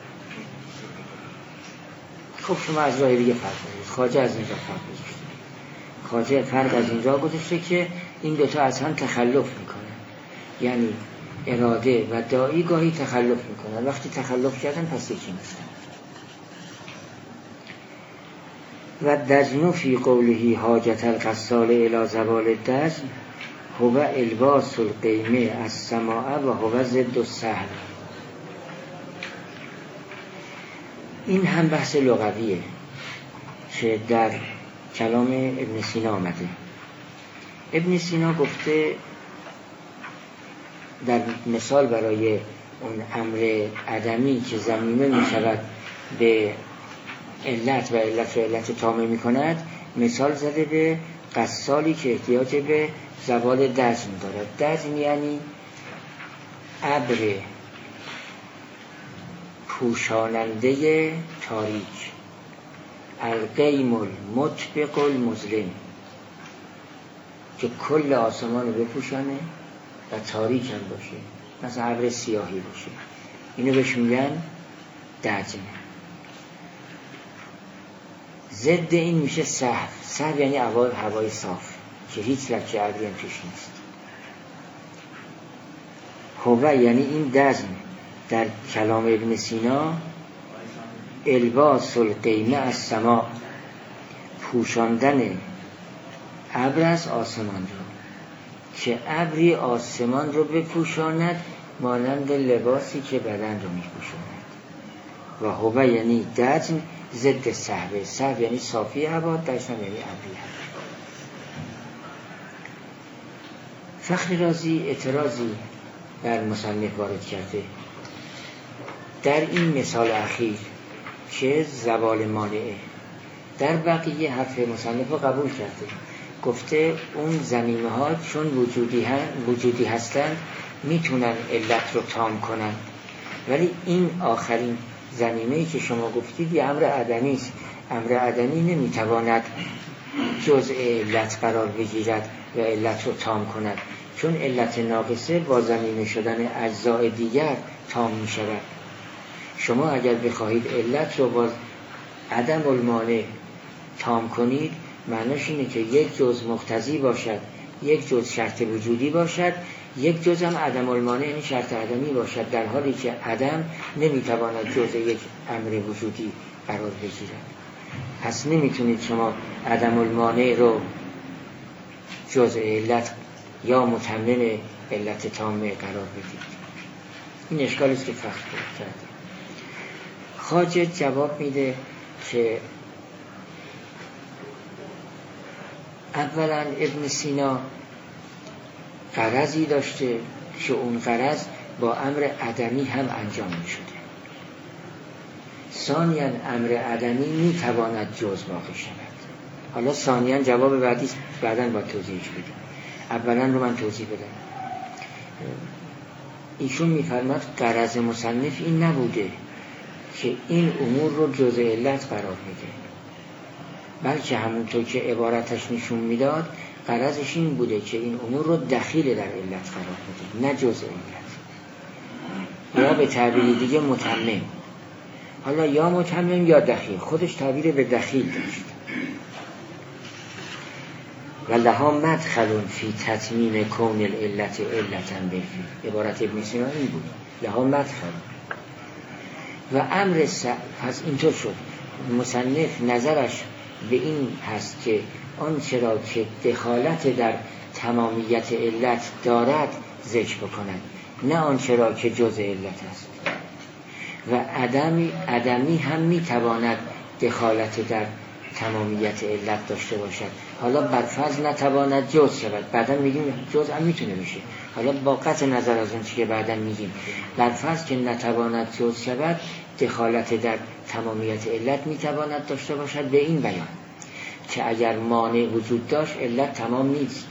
خب شما از راه دیگه فرق کنید. خواجه از اینجا فرق گذاشته، خواجه فرق از اینجا گذاشته که این دوتا از هم تخلف میکنن، یعنی اراده و داعی گاهی تخلف میکنن، وقتی تخلف کردن پس یکی نیستن. و دجن فی قوله حاجت الغسال الی زوال الدجن هو الباس القیمه از سماع و هو ضد السهل. این هم بحث لغویه که در کلام ابن سینا آمده. ابن سینا گفته در مثال برای اون امر عدمی که ضمیمه می شود به علت و علت و علت تامه می کند، مثال زده به غسالی که احتیاج به زوال دجن دارد. دجن یعنی ابر پوشاننده تاریک، القیم المطبق المظلم، که کل آسمان رو بپوشانه و تاریک هم باشه، مثلا ابر سیاهی باشه، اینو بهش میگن دجن. ضد این میشه سحب. سحب یعنی هوای هوای صاف که هیچ لکه ابری هم توش نیست. هو یعنی این دجن در کلام ابن سینا الباس القیمه از سما، پوشاندن ابر از آسمان رو، که ابری آسمان رو بپوشاند مانند لباسی که بدن رو میپوشاند. و هو یعنی دجن ضد سحب. سحب یعنی صافی هوا، دجن یعنی ابری هوا. فخر رازی اعتراضی در مصنف وارد کرده در این مثال اخیر که زوال مانعه. در بقیه حرف مصنف رو قبول کرده، گفته اون ضمیمه ها چون وجودی, ها وجودی هستن میتونن علت رو تام کنن، ولی این آخرین ضمیمه‌ای که شما گفتید یه امر عدمی است. امر عدمی نمیتواند جزء علت قرار بگیرد و علت رو تام کند، چون علت ناقصه با ضمیمه شدن اجزاء دیگر تام میشود. شما اگر بخواهید علت رو با عدم المانع تام کنید، معناش اینه که یک جز مقتضی باشد، یک جز شرط وجودی باشد، یک جز هم عدم المانع یعنی شرط عدمی باشد، در حالی که عدم نمیتواند جز یک امر وجودی قرار بگیرد. پس نمیتونید شما عدم المانع رو جز علت یا متمم علت تامه قرار بدید. این اشکالی است که فخر کرده. خواجه جواب میده که اولا ابن سینا غرضی داشته که اون غرض با امر عدمی هم انجام می شده. ثانیاً امر عدمی می تواند جز واقع شود. حالا ثانیاً جواب بعدی بعداً با توضیحش بدم. اولا رو من توضیح بدم. ایشون می فرماد غرض مصنف این نبوده که این امور رو جز علت قرار میده، بلکه همونطور که عبارتش نشون میداد غرضش این بوده که این امور رو دخیل در علت قرار بده، نه جز علت، یا به تعبیر دیگه متمم. حالا یا متمم یا دخیل، خودش تعبیر به دخیل داشت. و لها مدخل فی تتمیم کون العلت علتا بالفعل. عبارت ابن سینا این بود، لها مدخل. و امر س... پس اینطور شد مصنف نظرش به این هست که آن چرا که دخالت در تمامیت علت دارد ذکر بکند، نه آن چرا که جز علت است. و عدمی, عدمی هم میتواند دخالت در تمامیت علت داشته باشد. حالا برفرض نتواند جز شود، بعدا میگیم جز هم میتونه بشه، حالا با قطع نظر از اون چیه بعدا میگیم برفرض که نتواند جز شود، دخالت در تمامیت علت میتواند داشته باشد به این بیان که اگر مانع وجود داشت علت تمام نیست،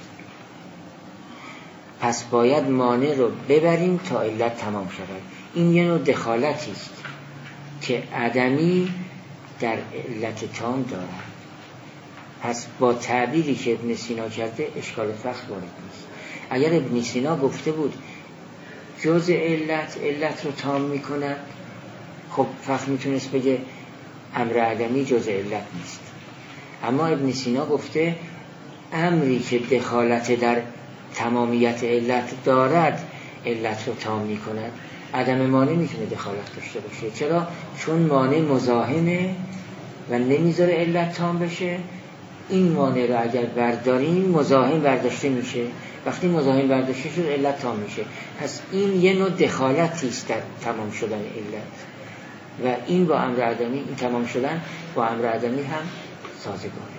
پس باید مانع رو ببریم تا علت تمام شود. این یه نوع دخالتی است که عدمی در علت تام دارد. پس با تعبیری که ابن سینا کرده اشکال فخر وارد نیست. اگر ابن سینا گفته بود جز علت علت رو تام میکنه، خب فخر میتونست بگه امر عدمی جز علت نیست. اما ابن سینا گفته امری که دخالت در تمامیت علت دارد علت رو تام میکند. عدم مانع میتونه دخالت داشته باشه. چرا؟ چون مانع مزاحمه و نمیذاره علت تام بشه. این مانع رو اگر برداریم مزاحم برداشته میشه، وقتی مزاحم برداشته شد علت تام میشه. پس این یه نوع دخالتی است در تمام شدن علت و این با امر عدمی، این تمام شدن با امر عدمی هم سازگاره.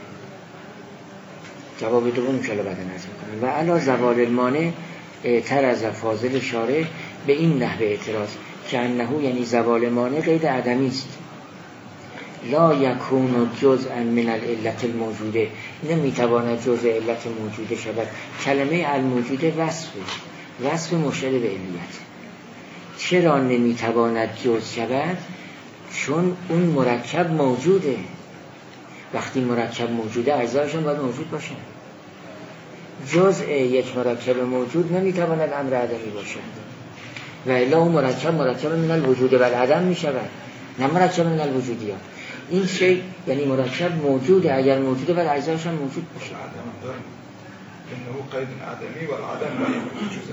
جواب دوم انشاءالله بعدا عرض میکنیم. و علا زوال المانع تر از فاضل شارع به این نحو اعتراض که انه یعنی زوال مانع غیر عدمی است، لا یکون جزءا من العلت الموجوده، نمیتواند جزء علت موجوده شود. کلمه الموجوده وصفه، وصف مشتر به علیت. چرا نمیتواند جزء شود؟ چون اون مرکب موجوده. وقتی مرکب موجوده اجزایشون باید موجود باشه. جزء یک مرکب موجود نمیتواند امر عدمی باشد و الا اون مرکب مرکب من الوجود و العدم میشود، نه مرکب من الوجودیات. این شی یعنی مرکب موجوده، اگر موجوده و اجزایش هم موجود باشه. عدم داریم انه قید عدمی و العدم لا یکون جزء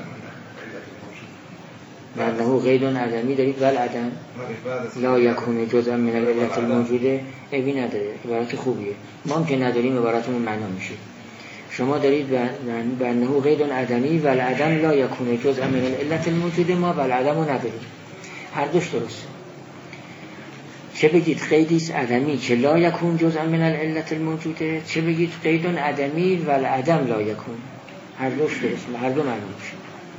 من انه قید عدمی دارید و العدم لا یکون جزء من العلت الموجوده. ایبی نداره، عبارت خوبیه. ما هم که نداریم عبارتمون معنا میشه. شما دارید به انه قید عدمی و العدم لا یکون جزء من العلت الموجوده، ما و العدم رو نداریم. هر دوش درسته. چه بگید قیدیست عدمی که لا یکون جزء من العلت الموجوده، چه بگید قید عدمی و العدم لا یکون، هر دوش درسته، هر دو معنی میشه.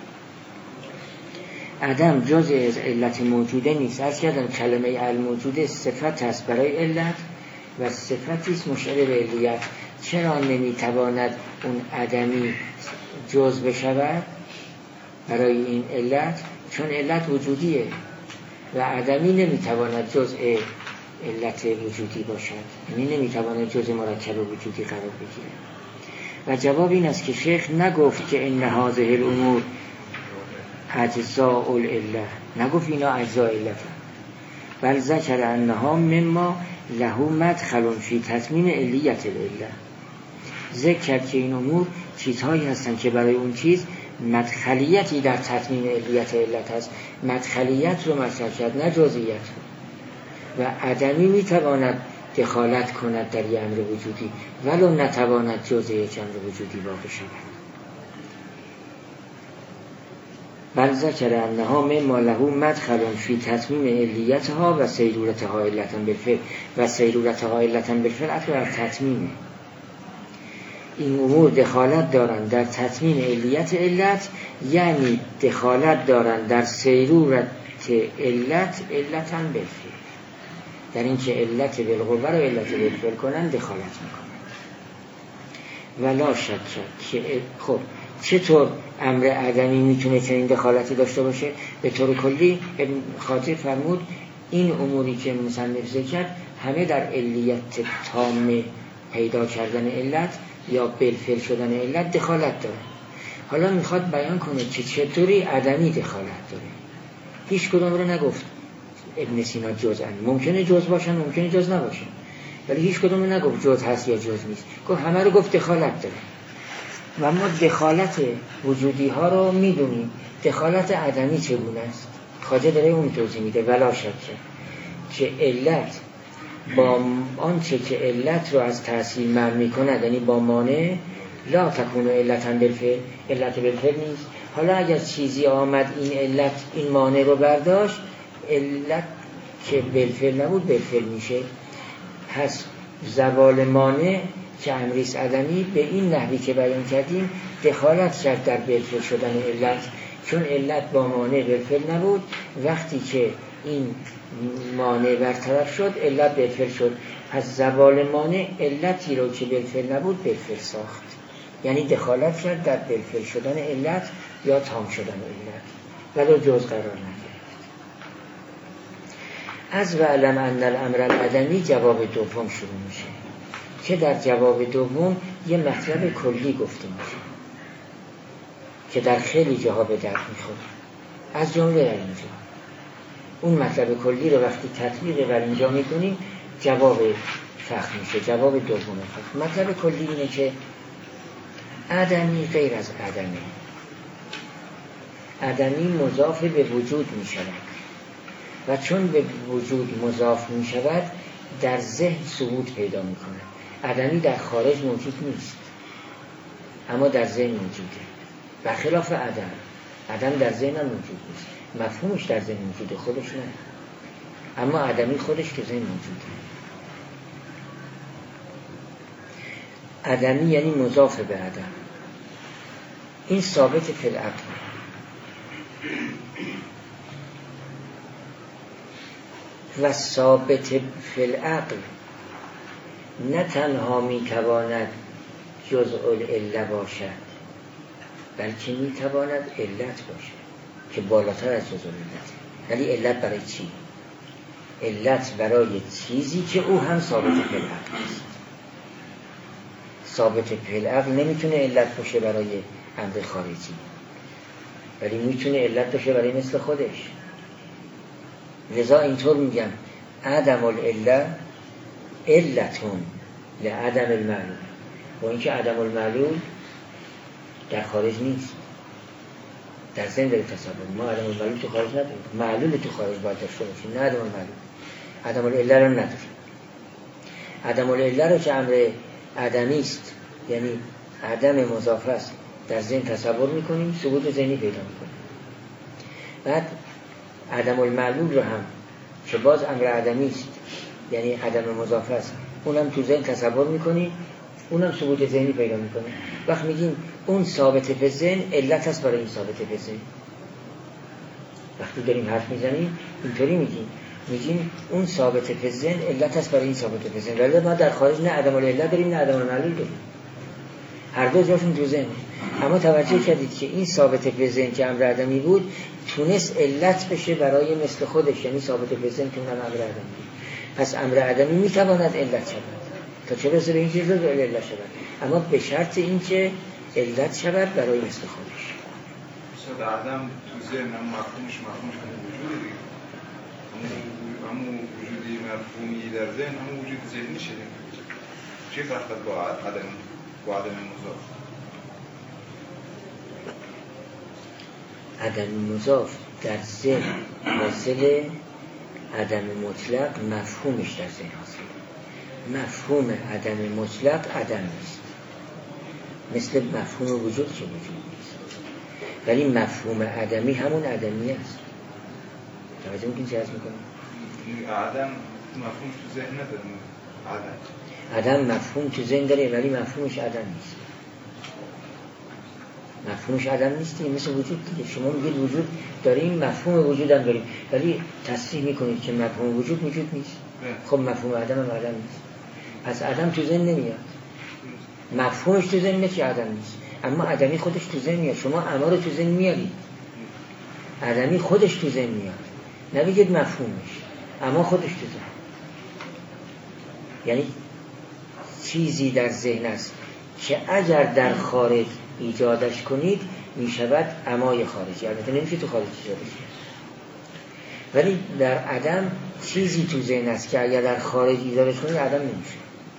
عدم جزء از علت موجوده نیست. از کردن کلمه الموجوده صفت است برای علت و صفتیست مشعر به علیت. چرا نمیتواند اون عدمی جزء بشود برای این علت؟ چون علت وجودیه و عدمی نمیتواند جزء علت وجودی باشد، یعنی نمیتواند جزء مرکب وجودی قرار بگیره. و جواب این است که شیخ نگفت که ان هذه الامور اجزاء العله، نگفت اینا اجزاء علت، بل ذکر انها مما له مدخل فی تتمیم علیت العله. ذکر کرد که این امور چیزهایی هستند که برای اون چیز مدخلیتی در تتمیم علیت علت هست. مدخلیت رو مطرح کرد، نه جزئیت. و عدمی میتواند دخالت کند در یک امر وجودی ولو نتواند جزء یک امر وجودی واقع شود. بل ذکر انها مما له مدخل فی تتمیم علیتها و سیرورتها علتا بالفعل و سیرورتها علتا بالفعل اطلاع از تتمیمه. این امور دخالت دارند در تتمیم علیت علت، یعنی دخالت دارند در سیرورت علت علتا بالفعل، در این که علت بالقوه رو علت بالفعل کنند دخالت میکنند. ولا شک که خب چطور امر عدمی میتونه چنین دخالتی داشته باشه؟ به طور کلی ابن خاطر فرمود این اموری که مصنف ذکر کرد همه در علیت تام پیدا کردن علت یا بالفعل شدن علت دخالت داره. حالا میخواد بیان کنه که چطوری عدمی دخالت داره. هیچ کدوم رو نگفت ابن سینا جزء، ممکنه جزء باشن ممکنه جزء نباشن، ولی هیچ کدوم رو نگفت جزء هست یا جزء نیست، گفت همه رو گفت دخالت داره. و ما دخالت وجودی ها رو میدونیم. دخالت عدمی چگونه است؟ خواجه داره اون توضیح میده. ولا شک که علت با آنچه که علت رو از تأثیر منع میکنه، یعنی با مانع، لا تکون علتا بالفعل، علت بالفعل نیست. حالا اگر چیزی آمد این علت این مانع رو برداشت، علت که بالفعل نبود بالفعل میشه. پس زوال مانع که امریست عدمی به این نحوی که بیان کردیم دخالت کرد در بالفعل شدن علت، چون علت با مانع بالفعل نبود. وقتی که این مانع برطرف شد علت بالفعل شد. پس زوال مانع علتی رو که بالفعل نبود بالفعل ساخت، یعنی دخالت کرد در بالفعل شدن علت یا تام شدن علت، ولو جز قرار نگرفت. از و علم ان الامر العدمی جواب دوم شروع میشه که در جواب دوم یه مطلب کلی گفته میشه که در خیلی جاها به درد میخوره، از جمله در اینجا. اون مطلب کلی رو وقتی تطبیق بر اینجا میکنیم جواب فخر میشه، جواب دوم فخر. مطلب کلی اینه که عدمی غیر از عدمی، عدمی مضاف به وجود میشود و چون به وجود مضاف میشود در ذهن ثبوت پیدا میکنه. عدمی در خارج موجود نیست اما در ذهن موجوده، برخلاف عدم. عدم در ذهن هم موجود نیست، مفهومش در ذهن موجوده، خودش نه، اما عدمی خودش که ذهن موجوده. عدمی یعنی مضاف به عدم. این ثابت فی العقل. و ثابت فی العقل نه تنها میتواند جزء العله باشد بلکه میتواند علت باشد که بالاتر از جزء العله. ولی علت برای چی؟ علت برای چیزی که او هم ثابت فی العقل است. ثابت فی العقل نمیتونه علت باشه برای امر خارجی، ولی میتونه علت باشه برای مثل خودش. لذا اینطور میگم عدم العله علتون لعدم المعلول، با اینکه عدم المعلول در خارج نیست، در ذهن داره تصور. ما عدم المعلول تو خارج نداریم، معلول تو خارج باید داشته باشیم، نه عدم المعلول. عدم العله رو نداریم. عدم العله رو که امر عدمی است، یعنی عدم مضاف است، در ذهن تصور میکنیم، ثبوت ذهنی پیدا میکنیم. بعد عدم المعلول رو هم که باز امر عدمی است، یعنی عدم مضاف است، اونم تو ذهن تصور میکنیم، اونم ثبوت ذهنی پیدا میکنه. وقت میگیم اون ثابت به ذهن علت است برای این ثابت به ذهن. وقتی داریم حرف میزنیم اینطوری میگیم، میگیم اون ثابت به ذهن علت است برای این ثابت به ذهن. ولی ما در خارج نه عدم العله داریم نه عدم المعلول داریم، هر دو جاشون تو ذهن. اما توجه کردید که این ثابت به ذهن که امر عدمی بود تونست علت بشه برای مثل خودش، یعنی ثابت به ذهن که اونم امر عدمی بود. پس امر عدمی میتواند علت شود تا چه برسه به این چیز رو علت شود، اما به شرط این که علت شود برای مثل خودش. مثلا عدم تو ذهن هم مفهومش مفهومش همون وجود دیگه، همون وجودی مفهومی در ذهن همون وجود ذهنی شده. چه فرق با عدم با عدم مضاف؟ عدم مضاف در ذهن حاصل، عدم مطلق مفهومش در ذهن حاصل. مفهوم عدم مطلق عدم نیست، مثل مفهوم وجود که وجود نیست، ولی مفهوم عدمی همون عدمی است. توجه میکنید چه عرض میکنم؟ عدم مفهومش تو ذهن نداره. عدم عدم مفهوم تو ذهن داره ولی مفهومش عدم نیست. مفهومش عدم نیست، مثل وجود دیگه. شما میگید وجود داریم، مفهوم وجود هم داریم، ولی تصریح میکنید که مفهوم وجود وجود نیست. خب مفهوم عدم هم عدم نیست. پس عدم تو ذهن نمیاد، مفهومش تو ذهن نیست که عدم نیست، اما عدمی خودش تو ذهن میاد. شما اما رو تو ذهن میارید، عدمی خودش تو ذهن میاد. نبگید مفهومش، اما خودش تو ذهن. یعنی چیزی در ذهن است که اگر در خارج ایجادش کنید میشود امای خارجی. البته نمیشه تو خارج ایجادش کنید، ولی در عدم چیزی تو ذهن است که اگر در خارج ایجادش کنید عدم نمیشه.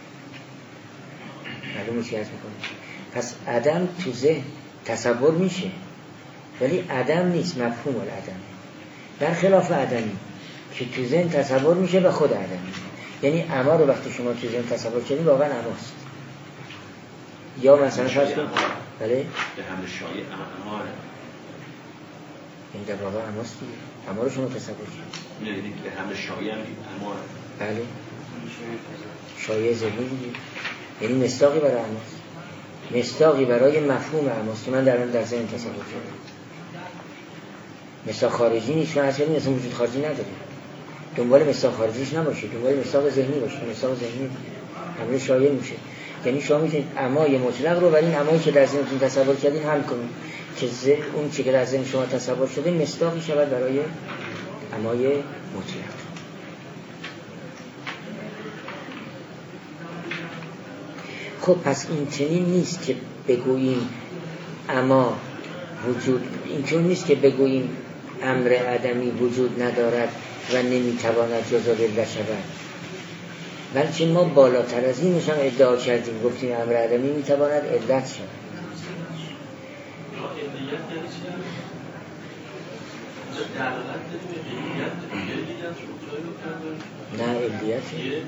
معلومه چی عرض میکنه؟ پس عدم تو ذهن تصور میشه ولی عدم نیست، مفهوم العدم. برخلاف عدمی که تو ذهن تصور میشه و خود عدمی. یعنی اما رو وقتی شما تو ذهن تصور کنید واقعا اماست. یا مثلا فرض کنید بله به حمل شایع اما این در واقع اماست دیگه. اما رو شما تصور کنید می‌بینید به حمل شایع هم اما بله شایعه ذهنی دیگه، یعنی مصداقی برای اماست، مصداقی برای مفهوم اماست که من در آن در ذهن تصور کردم. مصداق خارجی نیست، من اصلا اصلا وجود خارجی نداره. دنبال مصداق خارجیش نباشید، دنبال مصداق ذهنی باشید. مصداق ذهنی همه شایع میشه. یعنی شما میتونید امای مطلق رو برای این امایی که در ذهنتون تصور کردین حل کنید که اون چیزی که در ذهن شما تصور شده مصداقی شود برای امای مطلق. خب پس این چنین نیست که بگوییم اما وجود، این چون نیست که بگوییم امر عدمی وجود ندارد و نمیتواند جزء علت شود، بلکه ما بالاتر از این هم ادعا کردیم، گفتیم امر عدمی میتواند علت شود. نه علیت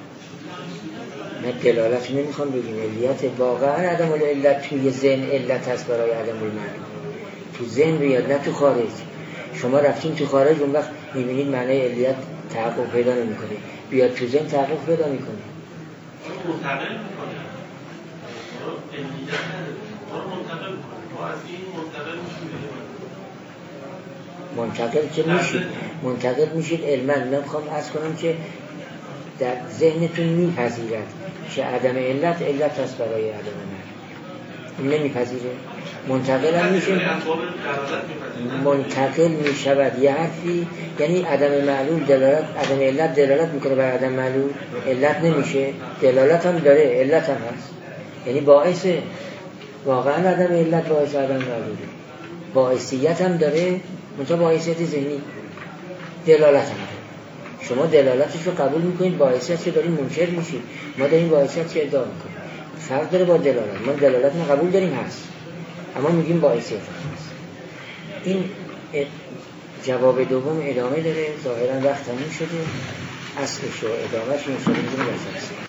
نه دلالت نمیخوام بگیم، علیت واقعا عدم العلت توی ذهن علت هست برای عدم المعلوم، تو ذهن بیاد نه تو خارج. شما رفتین تو خارج اون وقت میبینید معنی علیت تحقق پیدا نمیکنه، بیاد تو ذهن تحقق پیدا میکنه. منتقل میکنه علیت منتقل میکنه، از این منتقل منتقل که میشید، منتقل میشید علما. من میخوام عرض کنم که در ذهنتون میپذیرد که عدم علت علت هست برای عدم معلوم، نمیپذیره، منتقل هم میشه، منتقل میشود یه حرفی، یعنی عدم معلوم دلالت، عدم علت دلالت میکنه بر عدم معلوم، علت نمیشه، دلالت هم داره، علت هم هست، یعنی باعثه، واقعا عدم علت باعث عدم معلومه، باعثیت هم داره، منتها باعثیت ذهنی، دلالت هم داره. شما دلالتش رو قبول میکنید، باعثیت که داریم منکر میشید، ما داریم باعثیت که ادعا میکنیم. فرق داره با دلالت، ما دلالت ما قبول داریم هست، اما میگیم باعثیت هست. این جواب دوم ادامه داره، ظاهرا وقت تموم شده، اصلش و ادامهش میشه.